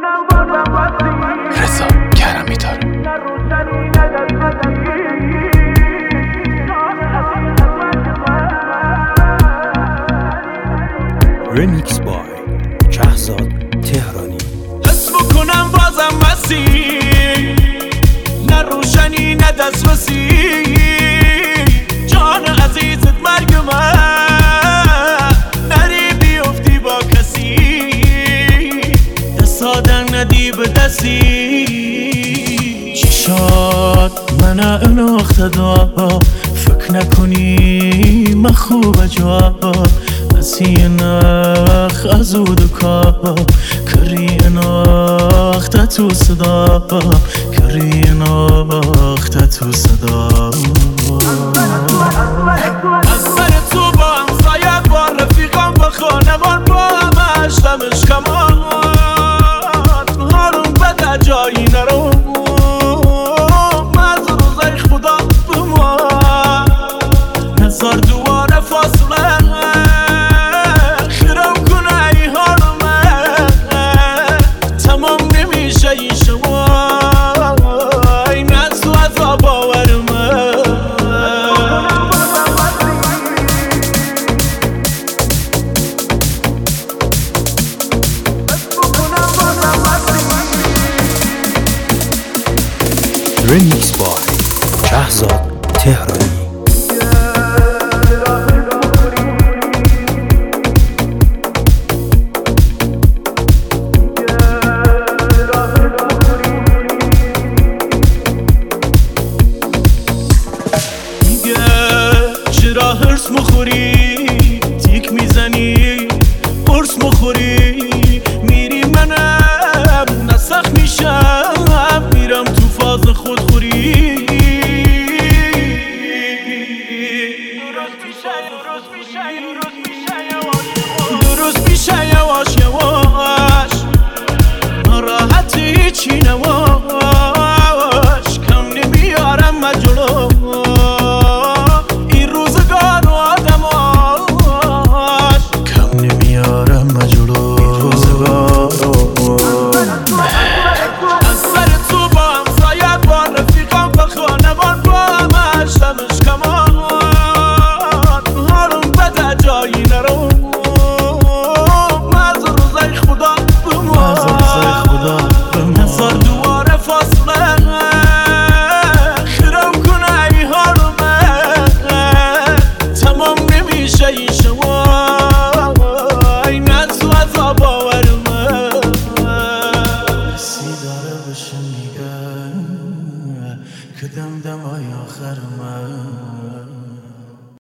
رضا کرمی داره. رمیکس بای شهزاد تهرانی. حس بکنم بازم مسیح، نه روشنی نه دسترسی، جان عزیزت مرگ من، نری بیفتی با کسی، دست آدم ندی به دستی، چشات من اناخته دا، فکر نکنی من خوب جا، نسی نخ ازود کا، کری ناخته تو صدا، کری ناخته تو صدا. از سر تو با همسایت با رفیقان با خانمان با همش دمش کمان، هارون بده جایی نرو، مز روزای خدا بما نزار دواره فاصله، خیرم کنه ای هارمه تمام نمیشه این شما، این از تو عذاب باورمه. رمیکس بای شهزاد تهرانی. چرا هرس مخوری تیک میزنی، قرص مخوری میری منم نسخ میشم، میرم تو فاز خودخوری، درست میشه یواش یواش، ناراحتی هیچی نواش، کم نمیارم مجلو که دم دمای آخر من